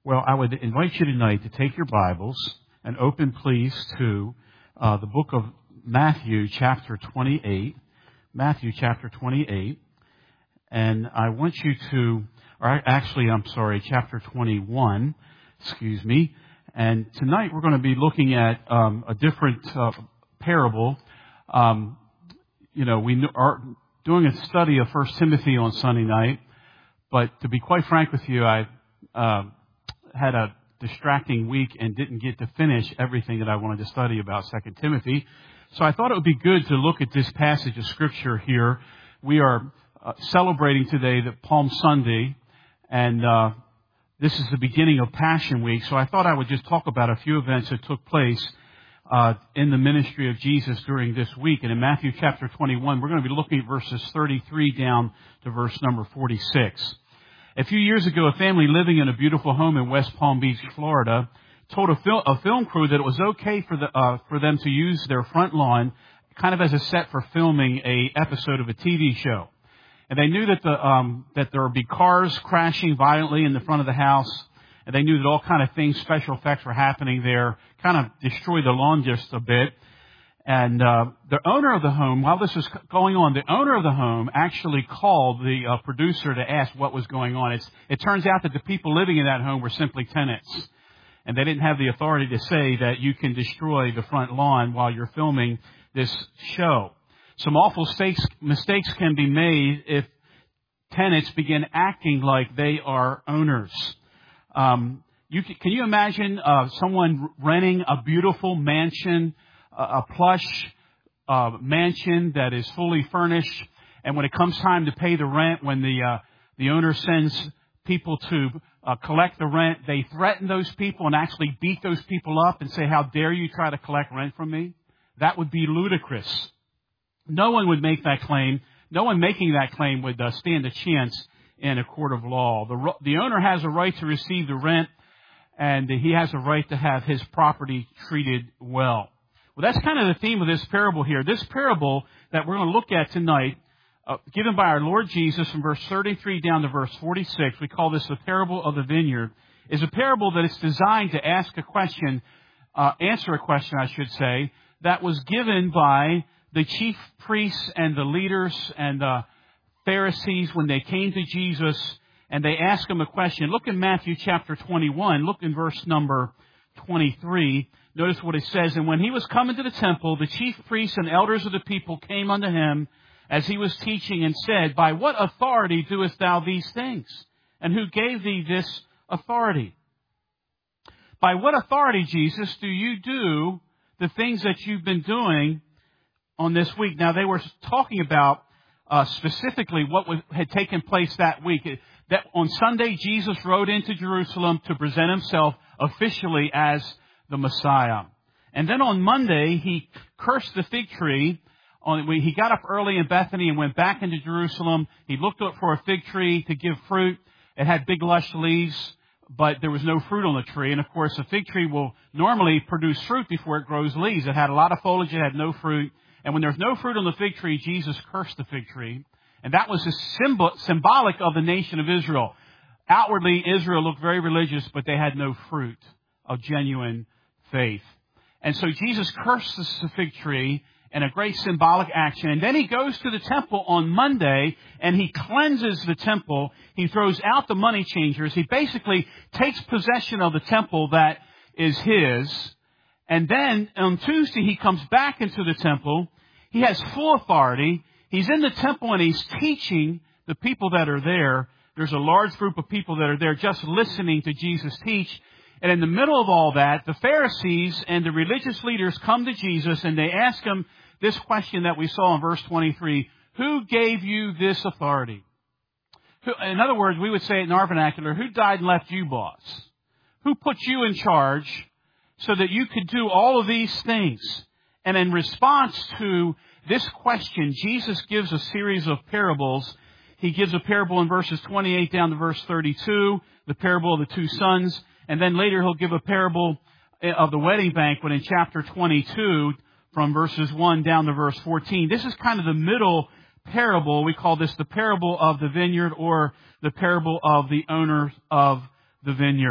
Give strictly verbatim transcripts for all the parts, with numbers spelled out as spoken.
Well, I would invite you tonight to take your Bibles and open, please, to uh, the book of Matthew, chapter twenty-eight. Matthew, chapter twenty-eight. And I want you to, or actually, I'm sorry, chapter twenty-one, excuse me. And tonight we're going to be looking at um, a different uh, parable. Um, you know, we are doing a study of First Timothy on Sunday night. But to be quite frank with you, I uh, had a distracting week and didn't get to finish everything that I wanted to study about Second Timothy. So I thought it would be good to look at this passage of Scripture here. We are uh, celebrating today the Palm Sunday, and uh, this is the beginning of Passion Week. So I thought I would just talk about a few events that took place uh, in the ministry of Jesus during this week. And in Matthew chapter twenty-one, we're going to be looking at verses thirty-three down to verse number forty-six. A few years ago, a family living in a beautiful home in West Palm Beach, Florida, told a, fil- a film crew that it was okay for the uh, for them to use their front lawn kind of as a set for filming a episode of a T V show. And they knew that the um, that there would be cars crashing violently in the front of the house, and they knew that all kind of things, special effects were happening there, kind of destroy the lawn just a bit. And uh, the owner of the home, while this was going on, the owner of the home actually called the uh, producer to ask what was going on. It's, it turns out that the people living in that home were simply tenants. And they didn't have the authority to say that you can destroy the front lawn while you're filming this show. Some awful mistakes, mistakes can be made if tenants begin acting like they are owners. Um, you can, can you imagine uh, someone renting a beautiful mansion, a plush uh, mansion that is fully furnished, and when it comes time to pay the rent, when the uh, the owner sends people to uh, collect the rent, they threaten those people and actually beat those people up and say, "How dare you try to collect rent from me?" That would be ludicrous. No one would make that claim. No one making that claim would uh, stand a chance in a court of law. The the owner has a right to receive the rent, and he has a right to have his property treated well. Well, that's kind of the theme of this parable here. This parable that we're going to look at tonight, uh, given by our Lord Jesus from verse thirty-three down to verse forty-six, we call this the parable of the vineyard, is a parable that is designed to ask a question, uh, answer a question, I should say, that was given by the chief priests and the leaders and the Pharisees when they came to Jesus and they asked him a question. Look in Matthew chapter twenty-one. Look in verse number twenty-three. Notice what it says. And when he was come into the temple, the chief priests and elders of the people came unto him as he was teaching and said, By what authority doest thou these things? And who gave thee this authority? By what authority, Jesus, do you do the things that you've been doing on this week? Now, they were talking about uh, specifically what was, had taken place that week. That on Sunday, Jesus rode into Jerusalem to present himself officially as the Messiah. And then on Monday, he cursed the fig tree. On, he got up early in Bethany and went back into Jerusalem. He looked up for a fig tree to give fruit. It had big lush leaves, but there was no fruit on the tree. And of course, a fig tree will normally produce fruit before it grows leaves. It had a lot of foliage. It had no fruit. And when there's no fruit on the fig tree, Jesus cursed the fig tree. And that was a symbol, symbolic of the nation of Israel. Outwardly, Israel looked very religious, but they had no fruit of genuine faith. And so Jesus cursed the fig tree in a great symbolic action. And then he goes to the temple on Monday and he cleanses the temple. He throws out the money changers. He basically takes possession of the temple that is his. And then on Tuesday he comes back into the temple. He has full authority. He's in the temple and he's teaching the people that are there. There's a large group of people that are there just listening to Jesus teach. And in the middle of all that, the Pharisees and the religious leaders come to Jesus and they ask him this question that we saw in verse twenty-three. Who gave you this authority? Who, in other words, we would say it in our vernacular, who died and left you boss? Who put you in charge so that you could do all of these things? And in response to this question, Jesus gives a series of parables. He gives a parable in verses twenty-eight down to verse thirty-two, the parable of the two sons. And then later he'll give a parable of the wedding banquet in chapter twenty-two from verses one down to verse fourteen. This is kind of the middle parable. We call this the parable of the vineyard or the parable of the owner of the vineyard.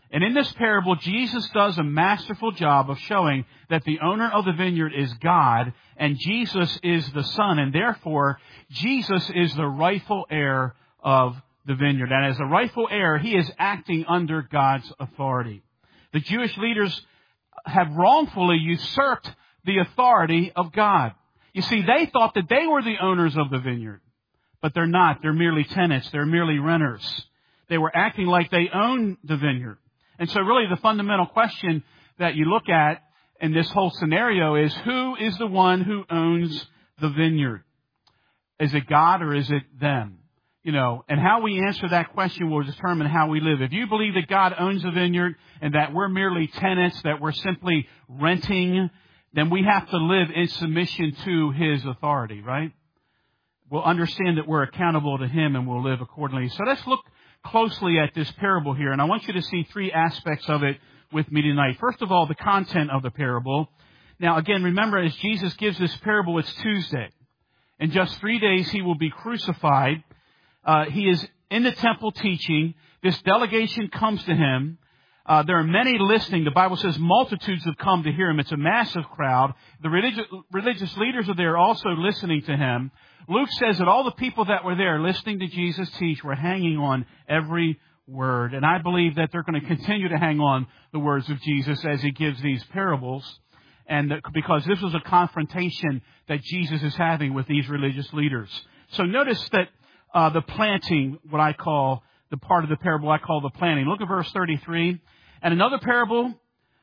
And in this parable, Jesus does a masterful job of showing that the owner of the vineyard is God and Jesus is the Son. And therefore, Jesus is the rightful heir of the vineyard. And as the rightful heir, he is acting under God's authority. The Jewish leaders have wrongfully usurped the authority of God. You see, they thought that they were the owners of the vineyard, but they're not. They're merely tenants. They're merely renters. They were acting like they owned the vineyard. And so really the fundamental question that you look at in this whole scenario is, who is the one who owns the vineyard? Is it God or is it them? You know, and how we answer that question will determine how we live. If you believe that God owns the vineyard and that we're merely tenants, that we're simply renting, then we have to live in submission to His authority, right? We'll understand that we're accountable to Him and we'll live accordingly. So let's look closely at this parable here. And I want you to see three aspects of it with me tonight. First of all, the content of the parable. Now, again, remember, as Jesus gives this parable, it's Tuesday. In just three days, He will be crucified. Uh, he is in the temple teaching. This delegation comes to Him. Uh, there are many listening. The Bible says multitudes have come to hear Him. It's a massive crowd. The religious, religious leaders are there also listening to Him. Luke says that all the people that were there listening to Jesus teach were hanging on every word. And I believe that they're going to continue to hang on the words of Jesus as He gives these parables. And that, because this was a confrontation that Jesus is having with these religious leaders. So notice that uh, the planting, what I call the part of the parable I call the planting. Look at verse thirty-three. And another parable,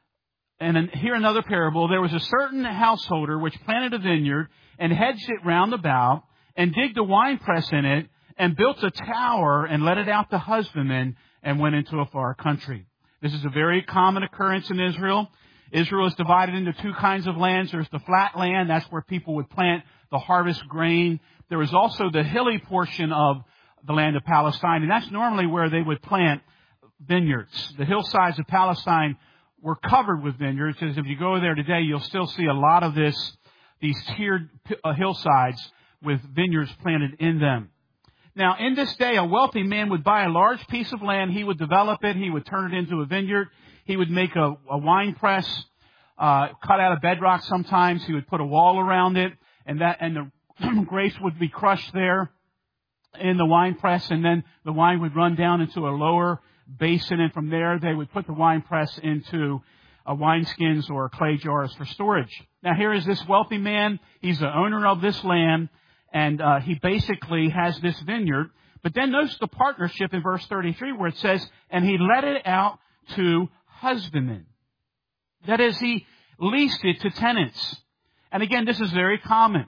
and here another parable, there was a certain householder which planted a vineyard and hedged it round about and digged a winepress in it and built a tower and let it out to husbandmen and went into a far country. This is a very common occurrence in Israel. Israel is divided into two kinds of lands. There's the flat land. That's where people would plant the harvest grain. There was also the hilly portion of the land of Palestine, and that's normally where they would plant vineyards. The hillsides of Palestine were covered with vineyards, because if you go there today, you'll still see a lot of this, these tiered hillsides with vineyards planted in them. Now, in this day, a wealthy man would buy a large piece of land. He would develop it. He would turn it into a vineyard. He would make a, a wine press, uh, cut out of bedrock sometimes. He would put a wall around it, and that, and the grapes would be crushed there in the wine press, and then the wine would run down into a lower basin, and from there they would put the wine press into uh, wineskins or clay jars for storage. Now, here is this wealthy man. He's the owner of this land, and uh, he basically has this vineyard. But then notice the partnership in verse thirty-three where it says, and he let it out to husbandmen. That is, he leased it to tenants. And again, this is very common.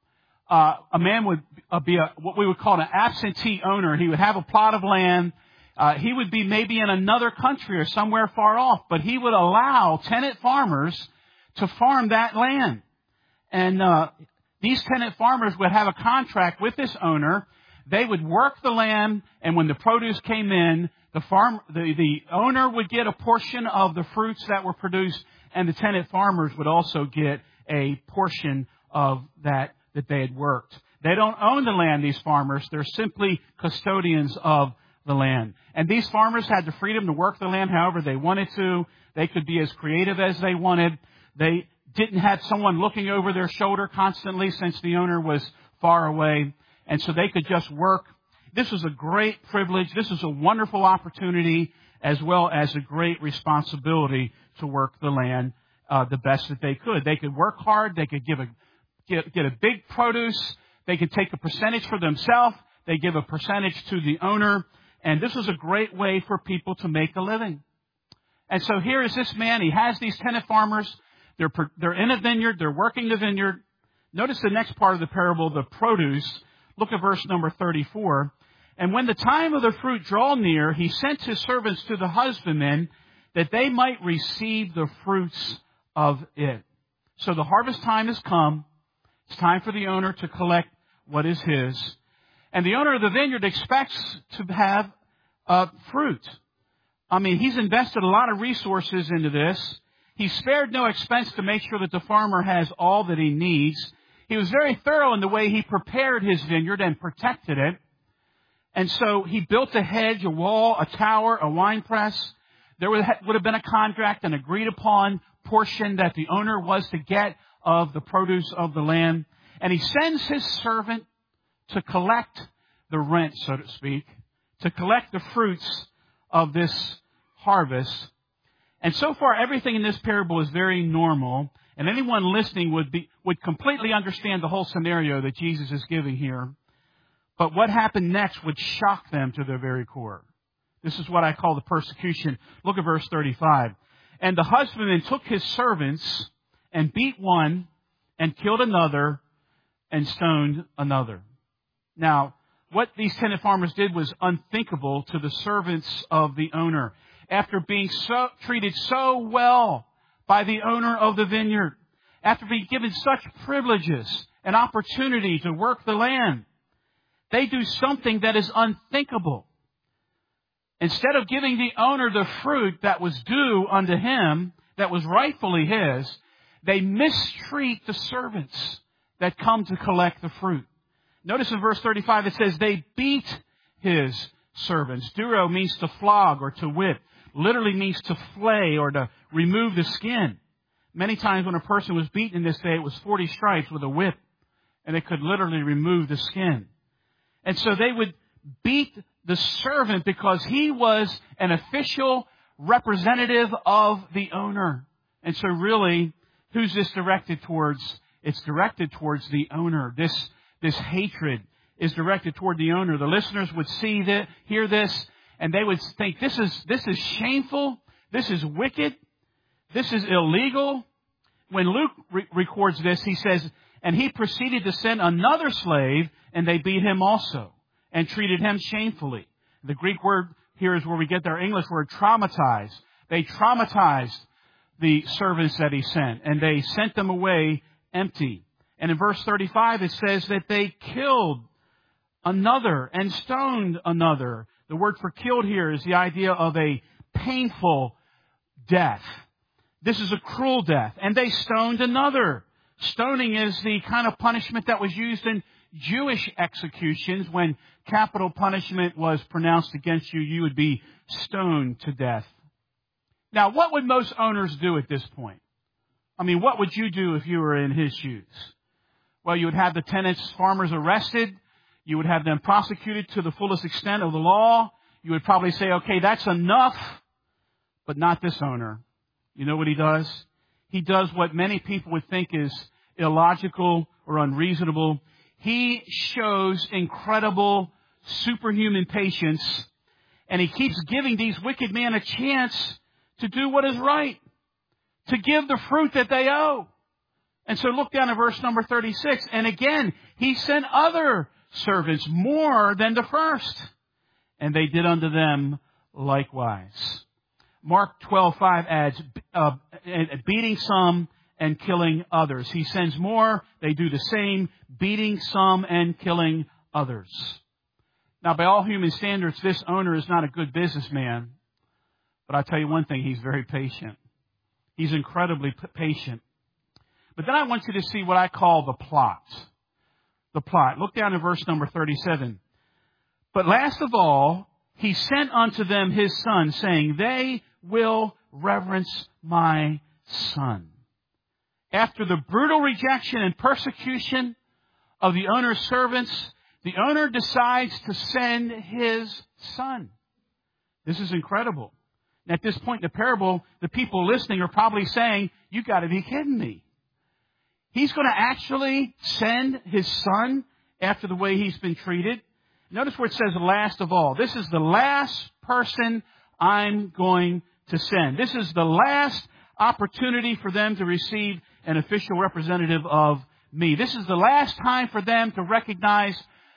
Uh, a man would uh, be a, what we would call an absentee owner. He would have a plot of land. Uh, he would be maybe in another country or somewhere far off, but he would allow tenant farmers to farm that land. And uh, these tenant farmers would have a contract with this owner. They would work the land, and when the produce came in, the farm, the, the owner would get a portion of the fruits that were produced, and the tenant farmers would also get a portion of that that they had worked. They don't own the land, these farmers. They're simply custodians of the land. And these farmers had the freedom to work the land however they wanted to. They could be as creative as they wanted. They didn't have someone looking over their shoulder constantly since the owner was far away. And so they could just work. This was a great privilege. This was a wonderful opportunity, as well as a great responsibility to work the land uh, the best that they could. They could work hard. They could give a get, get a big produce. They could take a percentage for themselves. They give a percentage to the owner. And this was a great way for people to make a living. And so here is this man. He has these tenant farmers. They're, they're in a vineyard. They're working the vineyard. Notice the next part of the parable, the produce. Look at verse number thirty-four. And when the time of the fruit drew near, he sent his servants to the husbandmen that they might receive the fruits of it. So the harvest time has come. It's time for the owner to collect what is his. And the owner of the vineyard expects to have uh, fruit. I mean, he's invested a lot of resources into this. He spared no expense to make sure that the farmer has all that he needs. He was very thorough in the way he prepared his vineyard and protected it. And so he built a hedge, a wall, a tower, a wine press. there would have been a contract, an agreed upon portion that the owner was to get of the produce of the land. And he sends his servant to collect the rent, so to speak, to collect the fruits of this harvest. And so far, everything in this parable is very normal. And anyone listening would be, would completely understand the whole scenario that Jesus is giving here. But what happened next would shock them to their very core. This is what I call the persecution. Look at verse thirty-five. And the husbandman took his servants and beat one and killed another and stoned another. Now, what these tenant farmers did was unthinkable to the servants of the owner. After being so, treated so well by the owner of the vineyard, after being given such privileges and opportunity to work the land, they do something that is unthinkable. Instead of giving the owner the fruit that was due unto him, that was rightfully his, they mistreat the servants that come to collect the fruit. Notice in verse thirty-five it says they beat his servants. Duro means to flog or to whip. Literally means to flay or to remove the skin. Many times when a person was beaten in this day, it was forty stripes with a whip, and it could literally remove the skin. And so they would beat the servant because he was an official representative of the owner. And so really, who's this directed towards? It's directed towards the owner. This, this hatred is directed toward the owner. The listeners would see that, hear this, and they would think, this is, this is shameful. This is wicked. This is illegal. When Luke re- records this, he says, and he proceeded to send another slave, and they beat him also, and treated him shamefully. The Greek word here is where we get our English word traumatized. They traumatized the servants that he sent, and they sent them away empty. And in verse thirty-five, it says that they killed another and stoned another. The word for killed here is the idea of a painful death. This is a cruel death. And they stoned another. Stoning is the kind of punishment that was used in Jewish executions. When capital punishment was pronounced against you, you would be stoned to death. Now, what would most owners do at this point? I mean, what would you do if you were in his shoes? Well, you would have the tenants, farmers arrested. You would have them prosecuted to the fullest extent of the law. You would probably say, okay, that's enough, but not this owner. You know what he does? He does what many people would think is illogical or unreasonable. He shows incredible superhuman patience, and he keeps giving these wicked men a chance to do what is right, to give the fruit that they owe. And so look down at verse number thirty-six. And again, he sent other servants more than the first, and they did unto them likewise. Mark twelve five adds, uh, beating some and killing others. He sends more, they do the same, beating some and killing others. Now, by all human standards, this owner is not a good businessman, but I'll tell you one thing, he's very patient. He's incredibly p- patient. But then I want you to see what I call the plot. The plot. Look down at verse number thirty-seven. But last of all, he sent unto them his son, saying, they will reverence my son. After the brutal rejection and persecution of the owner's servants, the owner decides to send his son. This is incredible. At this point in the parable, the people listening are probably saying, you got to be kidding me. He's going to actually send his son after the way he's been treated. Notice where it says last of all. This is the last person I'm going to send. This is the last opportunity for them to receive an official representative of me. This is the last time for them to recognize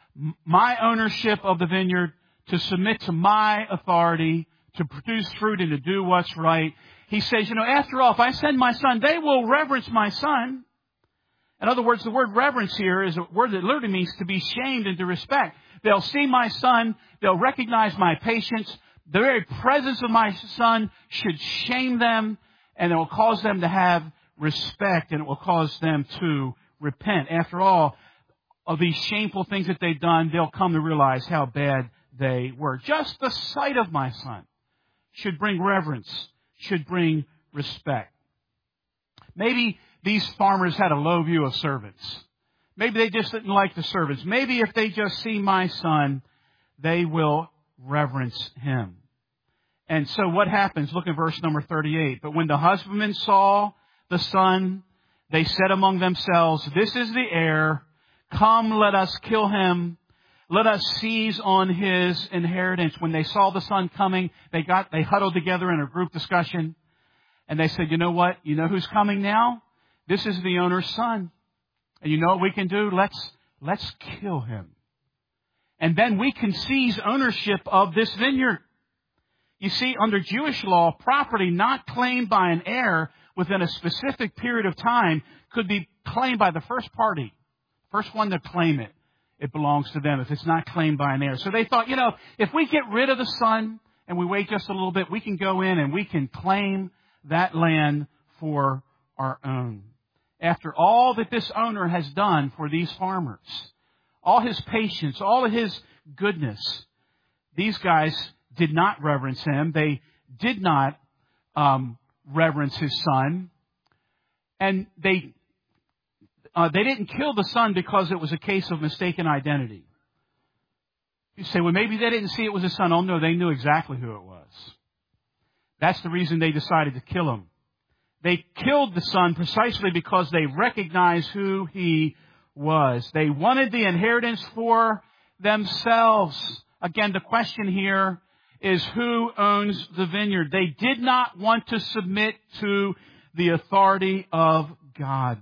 my ownership of the vineyard, to submit to my authority, to produce fruit and to do what's right. He says, you know, after all, if I send my son, they will reverence my son. In other words, the word reverence here is a word that literally means to be shamed and to respect. They'll see my son. They'll recognize my patience. The very presence of my son should shame them, and it will cause them to have respect, and it will cause them to repent. After all of these shameful things that they've done, they'll come to realize how bad they were. Just the sight of my son should bring reverence, should bring respect. Maybe these farmers had a low view of servants. Maybe they just didn't like the servants. Maybe if they just see my son, they will reverence him. And so what happens? Look at verse number thirty-eight. But when the husbandmen saw the son, they said among themselves, this is the heir. Come, let us kill him. Let us seize on his inheritance. When they saw the son coming, they got, they huddled together in a group discussion. And they said, you know what? You know who's coming now? This is the owner's son. And you know what we can do? Let's, let's kill him. And then we can seize ownership of this vineyard. You see, under Jewish law, property not claimed by an heir within a specific period of time could be claimed by the first party. First one to claim it. It belongs to them if it's not claimed by an heir. So they thought, you know, if we get rid of the son and we wait just a little bit, we can go in and we can claim that land for our own. After all that this owner has done for these farmers, all his patience, all of his goodness, these guys did not reverence him. They did not um, reverence his son. And they uh, they didn't kill the son because it was a case of mistaken identity. You say, well, maybe they didn't see it was his son. Oh, no, they knew exactly who it was. That's the reason they decided to kill him. They killed the son precisely because they recognized who he was. They wanted the inheritance for themselves. Again, the question here is who owns the vineyard? They did not want to submit to the authority of God.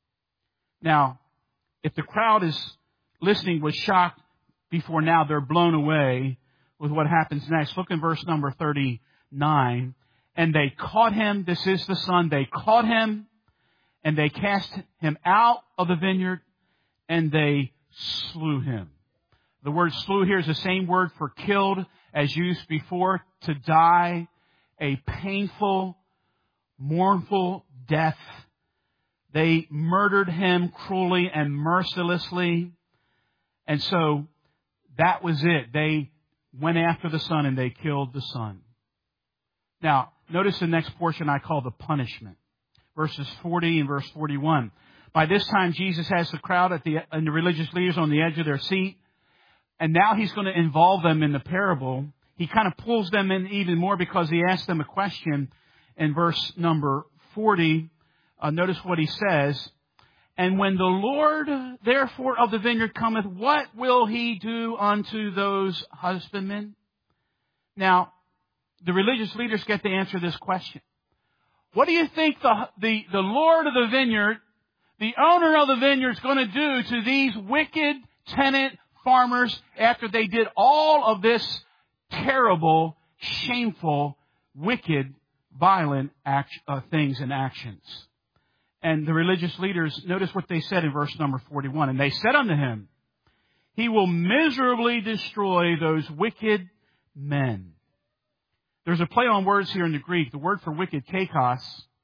Now, if the crowd is listening with shock before now, they're blown away with what happens next. Look in verse number thirty-nine. And they caught him, this is the son, they caught him, and they cast him out of the vineyard, and they slew him. The word slew here is the same word for killed as used before, to die a painful, mournful death. They murdered him cruelly and mercilessly. And so that was it. They went after the son and they killed the son. Now, notice the next portion I call the punishment. Verses forty and verse forty-one. By this time, Jesus has the crowd at the, and the religious leaders on the edge of their seat. And now he's going to involve them in the parable. He kind of pulls them in even more because he asks them a question in verse number forty. Uh, notice what he says. And when the Lord, therefore, of the vineyard cometh, what will he do unto those husbandmen? Now, the religious leaders get to answer this question. What do you think the, the, the Lord of the vineyard, the owner of the vineyard, is going to do to these wicked tenant farmers after they did all of this terrible, shameful, wicked, violent act, uh, things and actions? And the religious leaders, notice what they said in verse number forty-one. And they said unto him, he will miserably destroy those wicked men. There's a play on words here in the Greek. The word for wicked, kakos,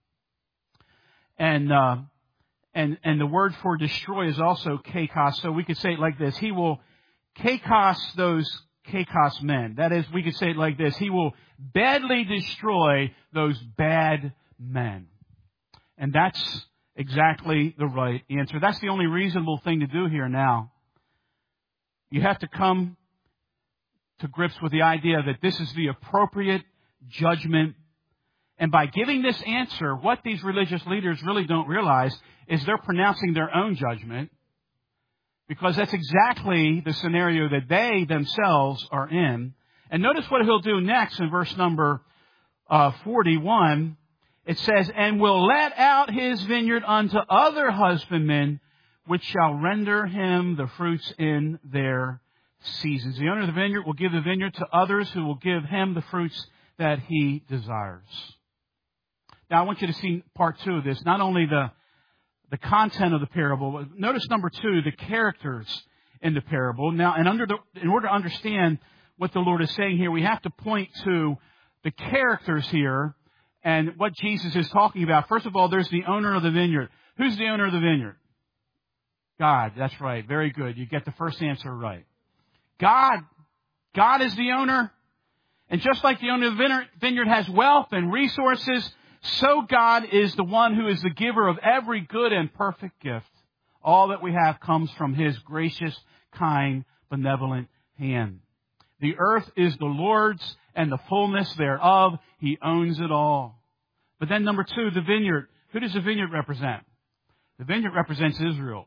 and uh, and and the word for destroy is also kakos. So we could say it like this: he will kakos those kakos men. That is, we could say it like this: he will badly destroy those bad men. And that's exactly the right answer. That's the only reasonable thing to do here now. You have to come to grips with the idea that this is the appropriate judgment. And by giving this answer, what these religious leaders really don't realize is they're pronouncing their own judgment, because that's exactly the scenario that they themselves are in. And notice what he'll do next in verse number uh, forty-one. It says, and will let out his vineyard unto other husbandmen, which shall render him the fruits in their seasons. The owner of the vineyard will give the vineyard to others who will give him the fruits that he desires. Now, I want you to see part two of this. Not only the, the content of the parable, but notice number two, the characters in the parable. Now, and under the, in order to understand what the Lord is saying here, we have to point to the characters here and what Jesus is talking about. First of all, there's the owner of the vineyard. Who's the owner of the vineyard? God. That's right. Very good. You get the first answer right. God. God is the owner. And just like the owner of the vineyard has wealth and resources, so God is the one who is the giver of every good and perfect gift. All that we have comes from His gracious, kind, benevolent hand. The earth is the Lord's and the fullness thereof. He owns it all. But then number two, the vineyard. Who does the vineyard represent? The vineyard represents Israel,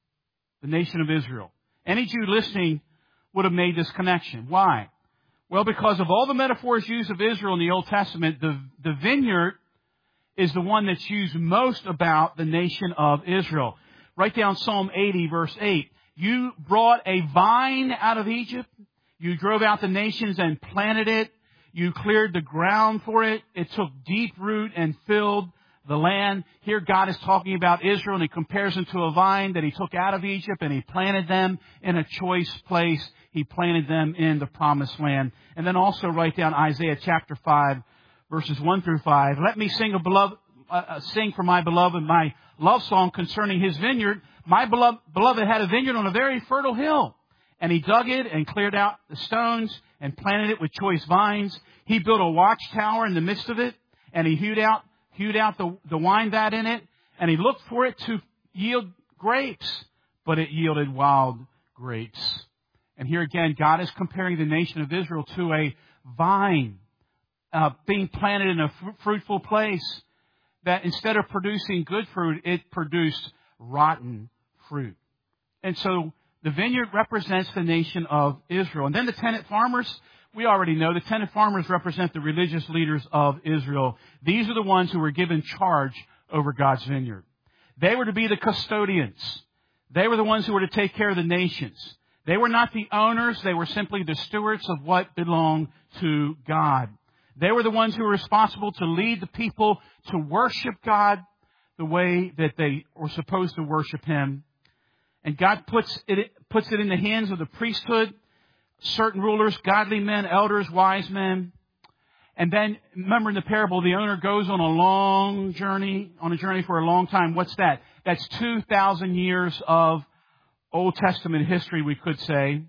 the nation of Israel. Any Jew listening would have made this connection. Why? Well, because of all the metaphors used of Israel in the Old Testament, the, the vineyard is the one that's used most about the nation of Israel. Write down Psalm eighty, verse eight. You brought a vine out of Egypt. You drove out the nations and planted it. You cleared the ground for it. It took deep root and filled the land. Here God is talking about Israel, and He compares them to a vine that He took out of Egypt, and He planted them in a choice place. He planted them in the promised land. And then also write down Isaiah chapter five, verses one through five. Let me sing a beloved, uh, sing for my beloved my love song concerning His vineyard. My beloved, beloved had a vineyard on a very fertile hill, and he dug it and cleared out the stones and planted it with choice vines. He built a watchtower in the midst of it, and he hewed out hewed out the, the wine vat in it, and he looked for it to yield grapes, but it yielded wild grapes. And here again, God is comparing the nation of Israel to a vine uh, being planted in a f- fruitful place that instead of producing good fruit, it produced rotten fruit. And so the vineyard represents the nation of Israel. And then the tenant farmers, we already know the tenant farmers represent the religious leaders of Israel. These are the ones who were given charge over God's vineyard. They were to be the custodians. They were the ones who were to take care of the nations. They were not the owners. They were simply the stewards of what belonged to God. They were the ones who were responsible to lead the people to worship God the way that they were supposed to worship Him. And God puts it, puts it in the hands of the priesthood, certain rulers, godly men, elders, wise men. And then, remember in the parable, the owner goes on a long journey, on a journey for a long time. What's that? That's two thousand years of Old Testament history, we could say.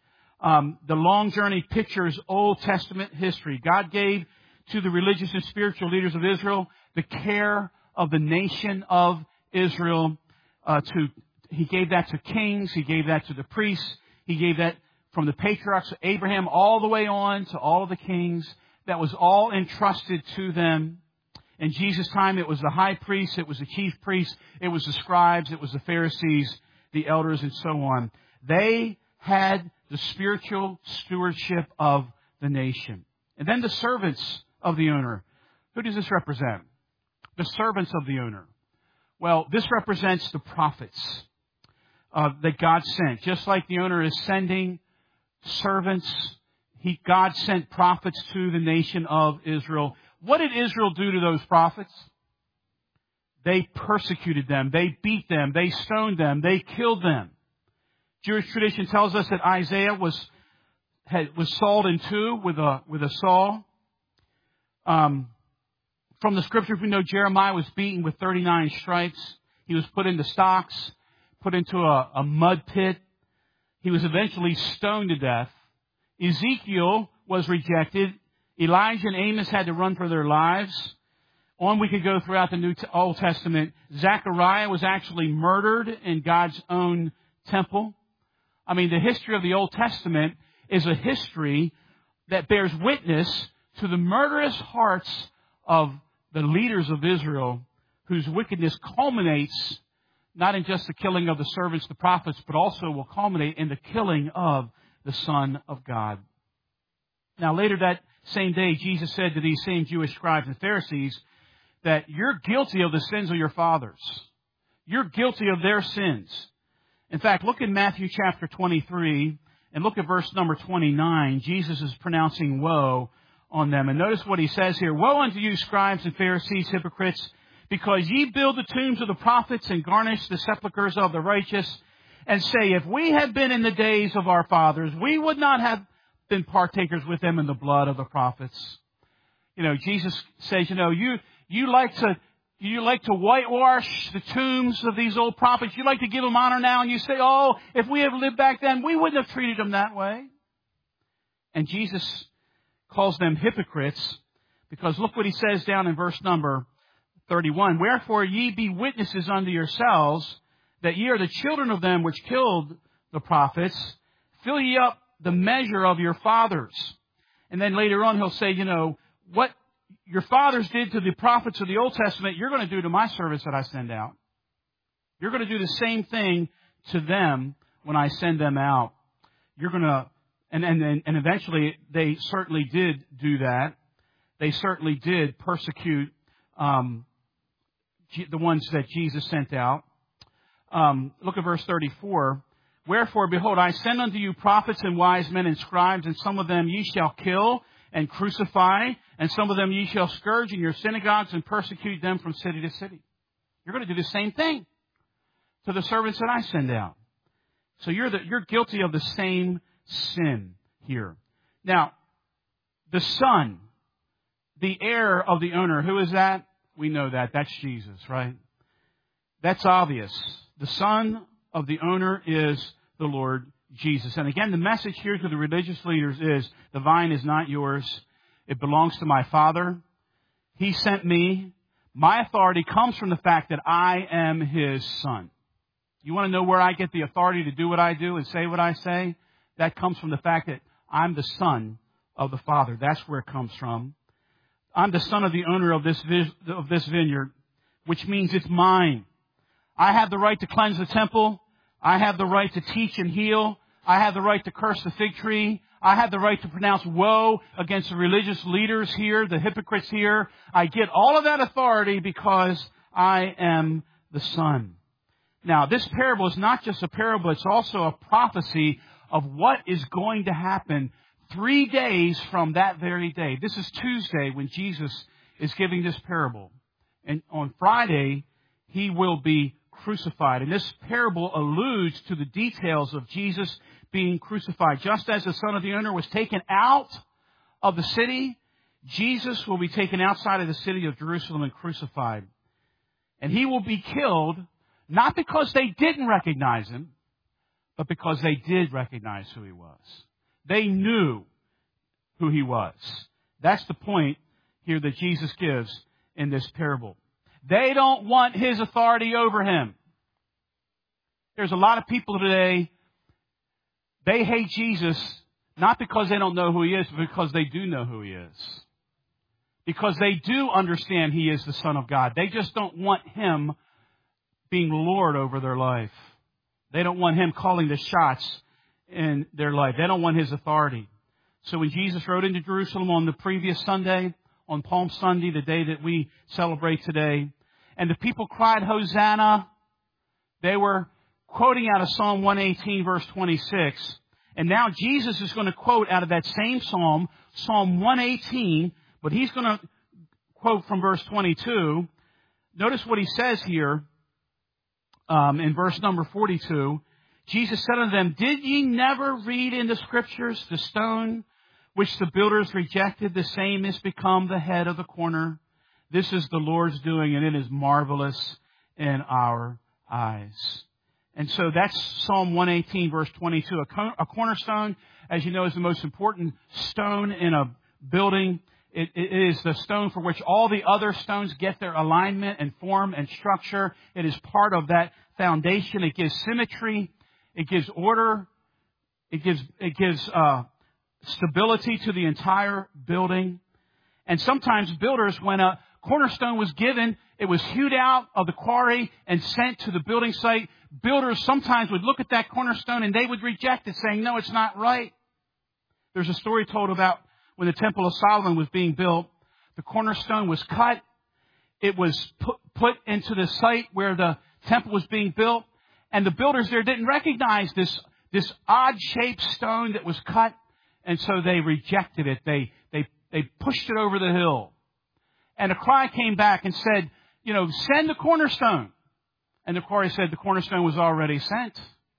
Um, the long journey pictures Old Testament history. God gave to the religious and spiritual leaders of Israel the care of the nation of Israel. Uh, to He gave that to kings. He gave that to the priests. He gave that from the patriarchs of Abraham all the way on to all of the kings. That was all entrusted to them. In Jesus' time, it was the high priest, it was the chief priests, it was the scribes, it was the Pharisees, the elders, and so on. They had the spiritual stewardship of the nation. And then the servants of the owner. Who does this represent? The servants of the owner. Well, this represents the prophets uh, that God sent. Just like the owner is sending servants, he, God sent prophets to the nation of Israel. What did Israel do to those prophets? They persecuted them. They beat them. They stoned them. They killed them. Jewish tradition tells us that Isaiah was had, was sawed in two with a with a saw. Um, from the scriptures, we know Jeremiah was beaten with thirty-nine stripes. He was put into stocks, put into a, a mud pit. He was eventually stoned to death. Ezekiel was rejected. Elijah and Amos had to run for their lives. On we could go throughout the New Old Testament. Zechariah was actually murdered in God's own temple. I mean, the history of the Old Testament is a history that bears witness to the murderous hearts of the leaders of Israel, whose wickedness culminates not in just the killing of the servants, the prophets, but also will culminate in the killing of the Son of God. Now, later that same day, Jesus said to these same Jewish scribes and Pharisees that you're guilty of the sins of your fathers. You're guilty of their sins. In fact, look in Matthew chapter twenty-three and look at verse number twenty-nine. Jesus is pronouncing woe on them. And notice what he says here. Woe unto you, scribes and Pharisees, hypocrites, because ye build the tombs of the prophets and garnish the sepulchres of the righteous, and say, if we had been in the days of our fathers, we would not have been partakers with them in the blood of the prophets. You know, Jesus says, you know, you you like to you like to whitewash the tombs of these old prophets. You like to give them honor now, and you say, oh, if we had lived back then, we wouldn't have treated them that way. And Jesus calls them hypocrites, because look what he says down in verse number thirty-one. Wherefore ye be witnesses unto yourselves that ye are the children of them which killed the prophets. Fill ye up the measure of your fathers. And then later on he'll say, you know, what your fathers did to the prophets of the Old Testament, you're going to do to my servants that I send out. You're going to do the same thing to them when I send them out. You're going to, and, and, and eventually they certainly did do that. They certainly did persecute um, the ones that Jesus sent out. Um, look at verse thirty-four. Wherefore, behold, I send unto you prophets and wise men and scribes, and some of them ye shall kill and crucify, and some of them ye shall scourge in your synagogues and persecute them from city to city. You're going to do the same thing to the servants that I send out. So you're the, you're guilty of the same sin here. Now, the son, the heir of the owner, who is that? We know that. That's Jesus, right? That's obvious. The son of the owner is the Lord Jesus. And again, the message here to the religious leaders is, the vine is not yours. It belongs to my Father. He sent me. My authority comes from the fact that I am His son. You want to know where I get the authority to do what I do and say what I say? That comes from the fact that I'm the son of the Father. That's where it comes from. I'm the son of the owner of this of this vineyard, which means it's mine. I have the right to cleanse the temple. I have the right to teach and heal. I have the right to curse the fig tree. I have the right to pronounce woe against the religious leaders here, the hypocrites here. I get all of that authority because I am the Son. Now, this parable is not just a parable, it's also a prophecy of what is going to happen three days from that very day. This is Tuesday when Jesus is giving this parable. And on Friday, He will be crucified. And this parable alludes to the details of Jesus being crucified. Just as the son of the owner was taken out of the city, Jesus will be taken outside of the city of Jerusalem and crucified. And He will be killed, not because they didn't recognize Him, but because they did recognize who He was. They knew who He was. That's the point here that Jesus gives in this parable. They don't want His authority over Him. There's a lot of people today, they hate Jesus not because they don't know who He is, but because they do know who He is. Because they do understand He is the Son of God. They just don't want Him being Lord over their life. They don't want Him calling the shots in their life. They don't want His authority. So when Jesus rode into Jerusalem on the previous Sunday, on Palm Sunday, the day that we celebrate today, and the people cried, Hosanna, they were quoting out of Psalm one eighteen, verse twenty-six. And now Jesus is going to quote out of that same psalm, Psalm one eighteen, but He's going to quote from verse twenty-two. Notice what He says here um, in verse number forty-two. Jesus said unto them, Did ye never read in the Scriptures the stone which the builders rejected, the same is become the head of the corner? This is the Lord's doing, and it is marvelous in our eyes. And so that's Psalm one eighteen, verse twenty-two. A cornerstone, as you know, is the most important stone in a building. It, it is the stone for which all the other stones get their alignment and form and structure. It is part of that foundation. It gives symmetry. It gives order. It gives it gives uh, stability to the entire building. And sometimes builders, when a cornerstone was given, it was hewed out of the quarry and sent to the building site. Builders sometimes would look at that cornerstone and they would reject it, saying, no, it's not right. There's a story told about when the Temple of Solomon was being built. The cornerstone was cut. It was put, put into the site where the temple was being built. And the builders there didn't recognize this, this odd-shaped stone that was cut. And so they rejected it. They, they, they pushed it over the hill. And a cry came back and said, you know, send the cornerstone. And the quarry said the cornerstone was already sent.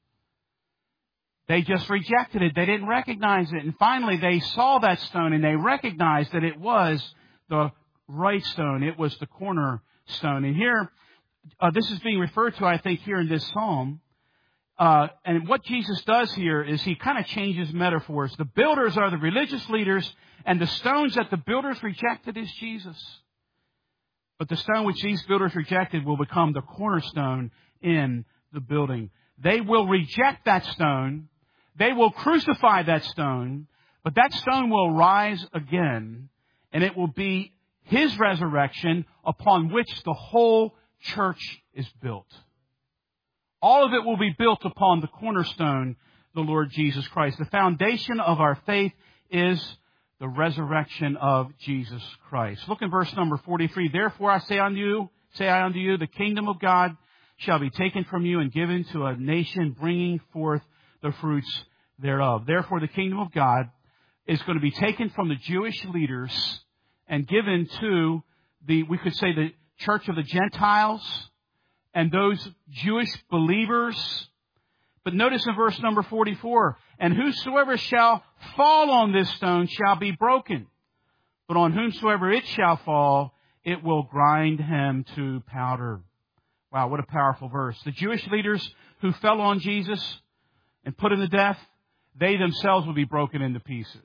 They just rejected it. They didn't recognize it. And finally they saw that stone and they recognized that it was the right stone. It was the cornerstone. And here, uh, this is being referred to, I think, here in this psalm. Uh, and what Jesus does here is he kind of changes metaphors. The builders are the religious leaders, and the stones that the builders rejected is Jesus. But the stone which these builders rejected will become the cornerstone in the building. They will reject that stone. They will crucify that stone. But that stone will rise again, and it will be His resurrection upon which the whole church is built. All of it will be built upon the cornerstone, the Lord Jesus Christ. The foundation of our faith is the resurrection of Jesus Christ. Look in verse number forty-three. Therefore I say unto you, say I unto you, the kingdom of God shall be taken from you and given to a nation bringing forth the fruits thereof. Therefore the kingdom of God is going to be taken from the Jewish leaders and given to the, we could say, the church of the Gentiles and those Jewish believers. But notice in verse number forty-four, and whosoever shall fall on this stone shall be broken, but on whomsoever it shall fall, it will grind him to powder. Wow, what a powerful verse. The Jewish leaders who fell on Jesus and put him to death, they themselves will be broken into pieces.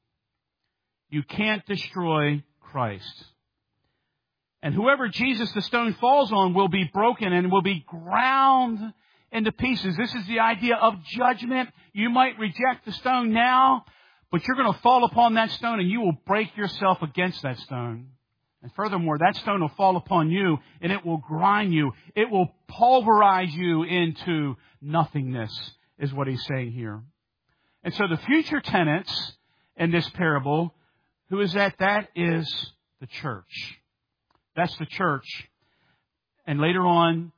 You can't destroy Christ. And whoever Jesus the stone falls on will be broken and will be ground into pieces. This is the idea of judgment. You might reject the stone now, but you're going to fall upon that stone and you will break yourself against that stone. And furthermore, that stone will fall upon you and it will grind you. It will pulverize you into nothingness, is what he's saying here. And so the future tenants in this parable, who is that? That is the church. That's the church. And later on,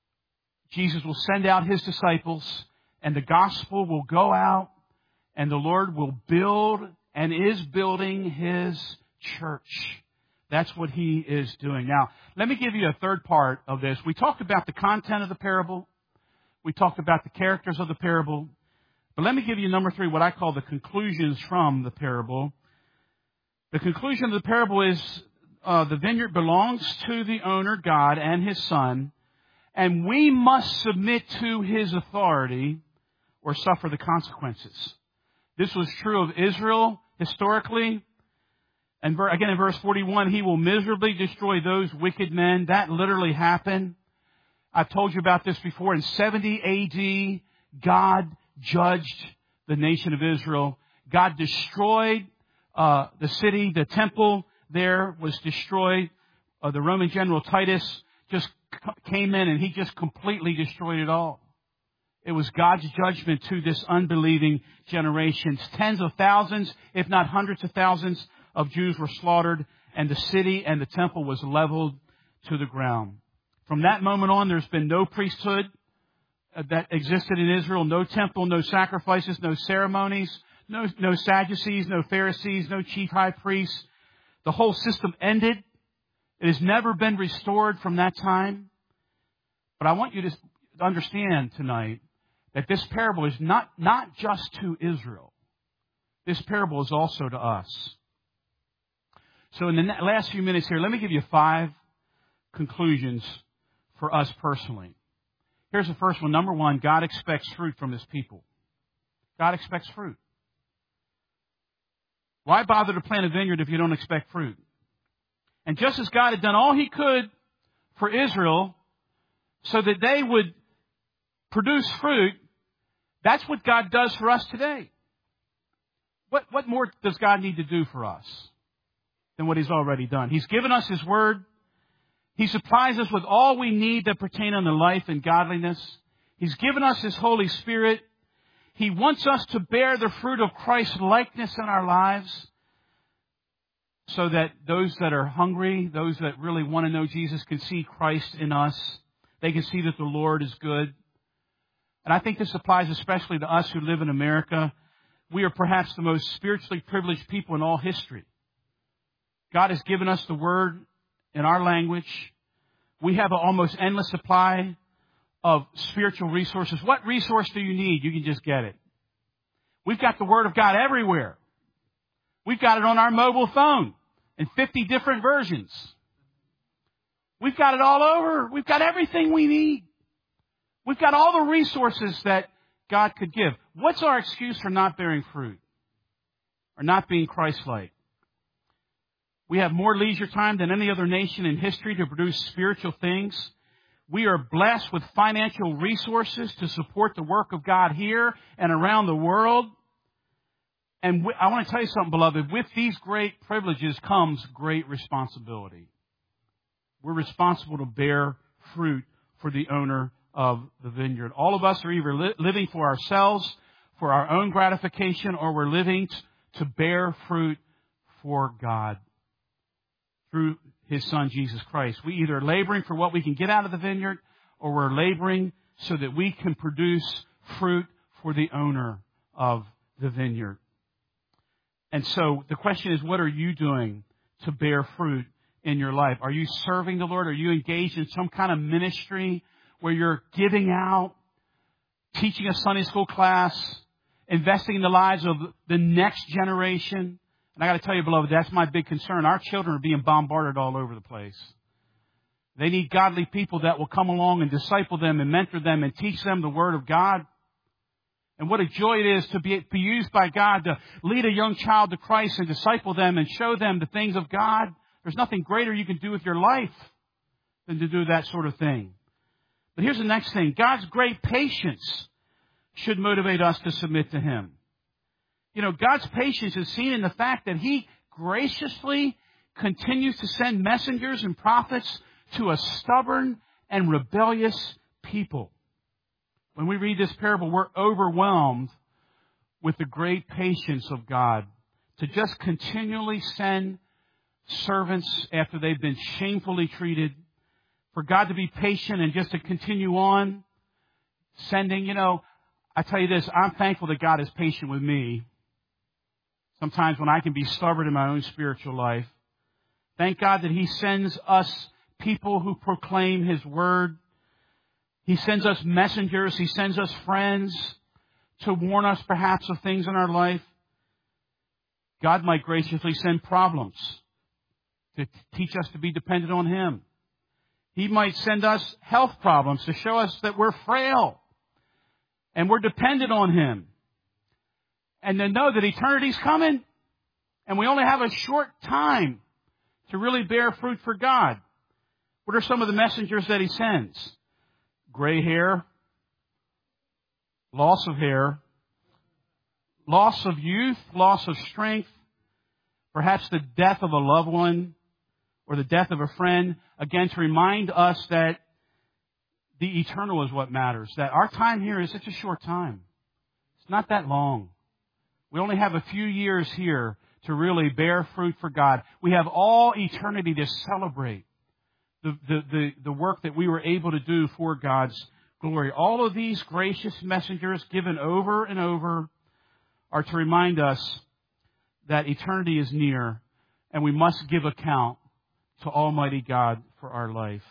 Jesus will send out His disciples and the gospel will go out and the Lord will build and is building His church. That's what He is doing. Now, let me give you a third part of this. We talked about the content of the parable. We talked about the characters of the parable. But let me give you number three, what I call the conclusions from the parable. The conclusion of the parable is uh, the vineyard belongs to the owner, God, and His Son. And we must submit to His authority or suffer the consequences. This was true of Israel historically. And again, in verse forty-one, He will miserably destroy those wicked men. That literally happened. I've told you about this before. In seventy A D, God judged the nation of Israel. God destroyed uh, the city. The temple there was destroyed. Uh, the Roman general Titus just came in and he just completely destroyed it all. It was God's judgment to this unbelieving generation. Tens of thousands, if not hundreds of thousands of Jews were slaughtered, and the city and the temple was leveled to the ground. From that moment on, there's been no priesthood that existed in Israel, no temple, no sacrifices, no ceremonies, no, no Sadducees, no Pharisees, no chief high priests. The whole system ended. It has never been restored from that time. But I want you to understand tonight that this parable is not, not just to Israel. This parable is also to us. So in the last few minutes here, let me give you five conclusions for us personally. Here's the first one. Number one, God expects fruit from His people. God expects fruit. Why bother to plant a vineyard if you don't expect fruit? And just as God had done all He could for Israel so that they would produce fruit, that's what God does for us today. What, what more does God need to do for us than what He's already done? He's given us His Word. He supplies us with all we need that pertain unto life and godliness. He's given us His Holy Spirit. He wants us to bear the fruit of Christ's likeness in our lives so that those that are hungry, those that really want to know Jesus, can see Christ in us. They can see that the Lord is good. And I think this applies especially to us who live in America. We are perhaps the most spiritually privileged people in all history. God has given us the Word in our language. We have an almost endless supply of spiritual resources. What resource do you need? You can just get it. We've got the Word of God everywhere. We've got it on our mobile phone in fifty different versions. We've got it all over. We've got everything we need. We've got all the resources that God could give. What's our excuse for not bearing fruit or not being Christ-like? We have more leisure time than any other nation in history to produce spiritual things. We are blessed with financial resources to support the work of God here and around the world. And I want to tell you something, beloved. With these great privileges comes great responsibility. We're responsible to bear fruit for the owner of the vineyard. All of us are either li- living for ourselves, for our own gratification, or we're living t- to bear fruit for God through His Son, Jesus Christ. We either are laboring for what we can get out of the vineyard, or we're laboring so that we can produce fruit for the owner of the vineyard. And so the question is, what are you doing to bear fruit in your life? Are you serving the Lord? Are you engaged in some kind of ministry where you're giving out, teaching a Sunday school class, investing in the lives of the next generation? And I got to tell you, beloved, that's my big concern. Our children are being bombarded all over the place. They need godly people that will come along and disciple them and mentor them and teach them the Word of God. And what a joy it is to be, be used by God to lead a young child to Christ and disciple them and show them the things of God. There's nothing greater you can do with your life than to do that sort of thing. But here's the next thing. God's great patience should motivate us to submit to Him. You know, God's patience is seen in the fact that He graciously continues to send messengers and prophets to a stubborn and rebellious people. When we read this parable, we're overwhelmed with the great patience of God to just continually send servants after they've been shamefully treated, for God to be patient and just to continue on sending. You know, I tell you this, I'm thankful that God is patient with me. Sometimes when I can be stubborn in my own spiritual life. Thank God that He sends us people who proclaim His Word. He sends us messengers. He sends us friends to warn us perhaps of things in our life. God might graciously send problems to teach us to be dependent on Him. He might send us health problems to show us that we're frail and we're dependent on Him. And to know that eternity's coming and we only have a short time to really bear fruit for God. What are some of the messengers that He sends? Gray hair, loss of hair, loss of youth, loss of strength, perhaps the death of a loved one or the death of a friend. Again, to remind us that the eternal is what matters, that our time here is such a short time. It's not that long. We only have a few years here to really bear fruit for God. We have all eternity to celebrate the, the, the, the work that we were able to do for God's glory. All of these gracious messengers given over and over are to remind us that eternity is near and we must give account to Almighty God for our life.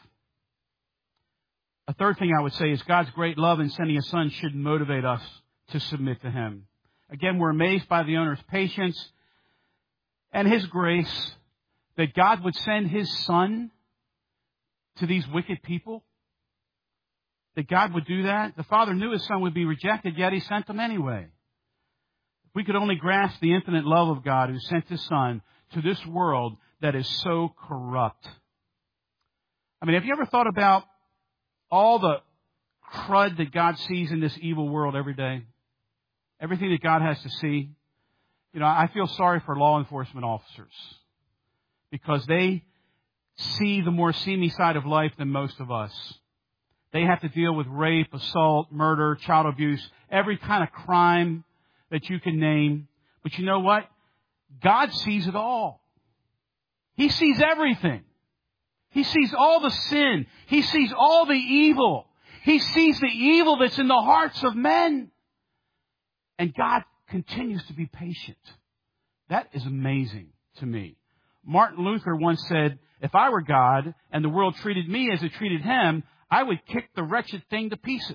A third thing I would say is God's great love in sending His Son should motivate us to submit to Him. Again, we're amazed by the owner's patience and His grace that God would send His Son to these wicked people. That God would do that. The Father knew His Son would be rejected, yet He sent Him anyway. If we could only grasp the infinite love of God who sent His Son to this world that is so corrupt. I mean, have you ever thought about all the crud that God sees in this evil world every day? Everything that God has to see. You know, I feel sorry for law enforcement officers because they see the more seamy side of life than most of us. They have to deal with rape, assault, murder, child abuse, every kind of crime that you can name. But you know what? God sees it all. He sees everything. He sees all the sin. He sees all the evil. He sees the evil that's in the hearts of men. And God continues to be patient. That is amazing to me. Martin Luther once said, if I were God and the world treated me as it treated Him, I would kick the wretched thing to pieces.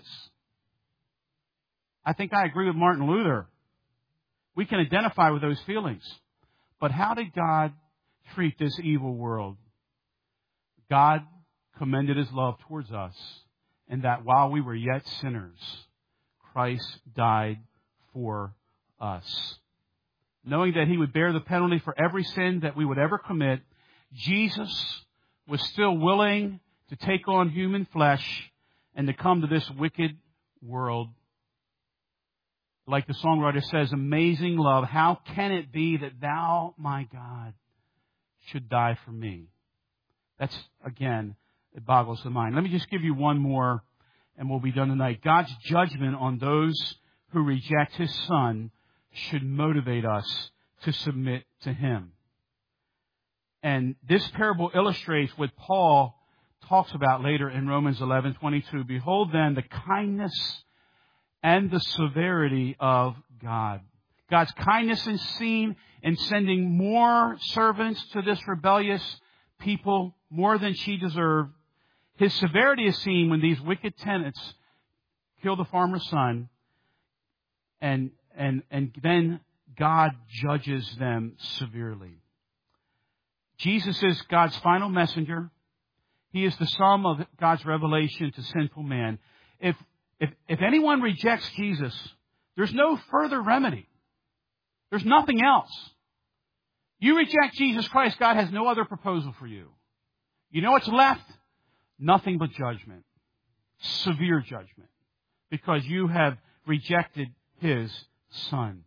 I think I agree with Martin Luther. We can identify with those feelings. But how did God treat this evil world? God commended His love towards us and that while we were yet sinners, Christ died for us. Knowing that He would bear the penalty for every sin that we would ever commit, Jesus was still willing to take on human flesh and to come to this wicked world. Like the songwriter says, amazing love, how can it be that Thou, my God, should die for me? That's, again, it boggles the mind. Let me just give you one more and we'll be done tonight. God's judgment on those who reject His Son should motivate us to submit to Him. And this parable illustrates what Paul talks about later in Romans eleven twenty-two. Behold then the kindness and the severity of God. God's kindness is seen in sending more servants to this rebellious people, more than she deserved. His severity is seen when these wicked tenants kill the farmer's son, and and and then God judges them severely. Jesus is God's final messenger. He is the sum of God's revelation to sinful man. If if if anyone rejects Jesus, there's no further remedy. There's nothing else. You reject Jesus Christ, God has no other proposal for you. You know what's left? Nothing but judgment. Severe judgment. Because you have rejected His Son.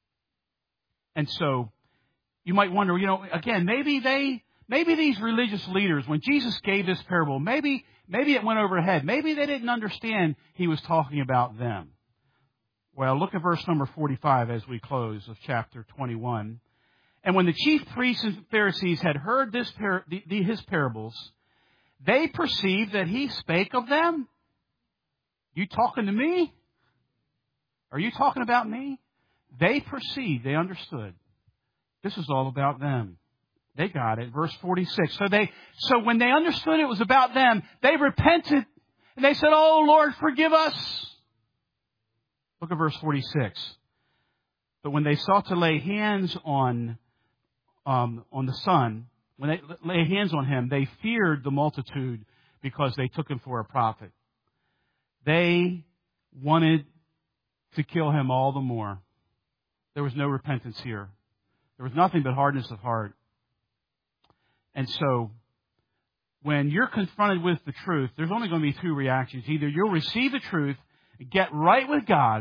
And so, you might wonder, you know, again, maybe they, maybe these religious leaders, when Jesus gave this parable, maybe, maybe it went over head. Maybe they didn't understand He was talking about them. Well, look at verse number forty-five as we close of chapter twenty-one. And when the chief priests and Pharisees had heard this par- the, the, his parables, they perceived that He spake of them. You talking to me? Are you talking about me? They perceived, they understood. This is all about them. They got it. Verse forty-six. So they, so when they understood it was about them, they repented and they said, "Oh Lord, forgive us." Look at verse forty-six. But when they sought to lay hands on, um, on the Son, when they lay hands on Him, they feared the multitude because they took Him for a prophet. They wanted to kill Him all the more. There was no repentance here. There was nothing but hardness of heart. And so, when you're confronted with the truth, there's only going to be two reactions. Either you'll receive the truth, get right with God,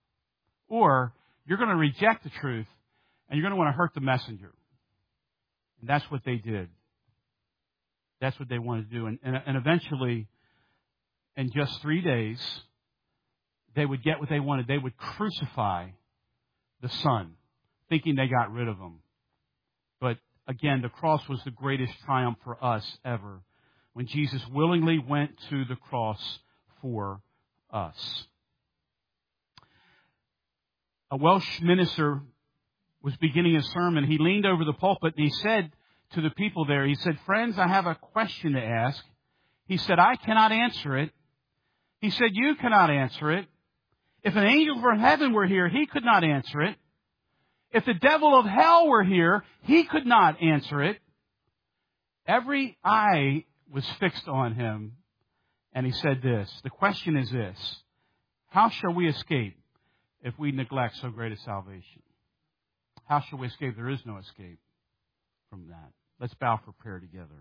or you're going to reject the truth and you're going to want to hurt the messenger. And that's what they did. That's what they wanted to do. And, and, and eventually, in just three days, they would get what they wanted. They would crucify the Son, thinking they got rid of Him. But again, the cross was the greatest triumph for us ever, when Jesus willingly went to the cross for us. A Welsh minister was beginning a sermon. He leaned over the pulpit and he said to the people there, he said, "Friends, I have a question to ask." He said, "I cannot answer it." He said, "You cannot answer it. If an angel from heaven were here, he could not answer it. If the devil of hell were here, he could not answer it." Every eye was fixed on him, and he said this. The question is this: how shall we escape if we neglect so great a salvation? How shall we escape? There is no escape from that. Let's bow for prayer together.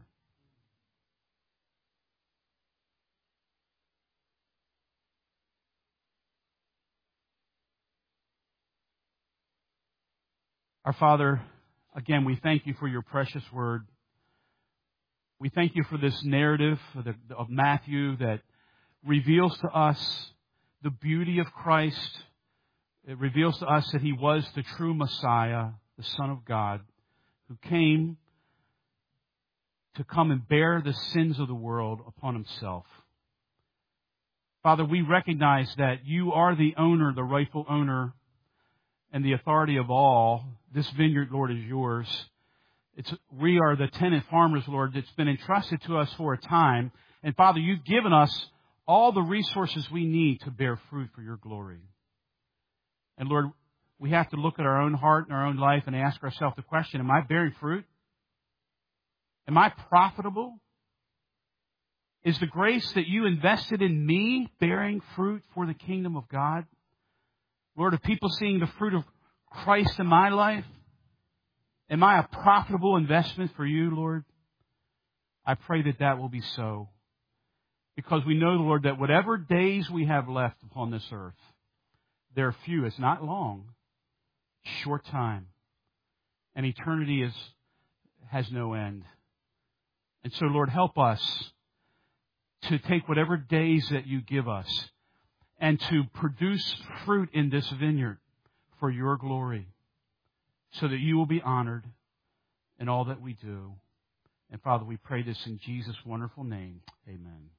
Our Father, again, we thank You for Your precious word. We thank You for this narrative of Matthew that reveals to us the beauty of Christ. It reveals to us that He was the true Messiah, the Son of God, who came to come and bear the sins of the world upon Himself. Father, we recognize that You are the owner, the rightful owner, and the authority of all. This vineyard, Lord, is Yours. It's, we are the tenant farmers, Lord, that's been entrusted to us for a time. And Father, You've given us all the resources we need to bear fruit for Your glory. And Lord, we have to look at our own heart and our own life and ask ourselves the question, am I bearing fruit? Am I profitable? Is the grace that you invested in me bearing fruit for the kingdom of God? Lord, are people seeing the fruit of Christ in my life? Am I a profitable investment for you, Lord? I pray that that will be so. Because we know, Lord, that whatever days we have left upon this earth, they're few. It's not long. Short time. And eternity is has no end. And so, Lord, help us to take whatever days that you give us and to produce fruit in this vineyard for your glory, so that you will be honored in all that we do. And Father, we pray this in Jesus' wonderful name. Amen.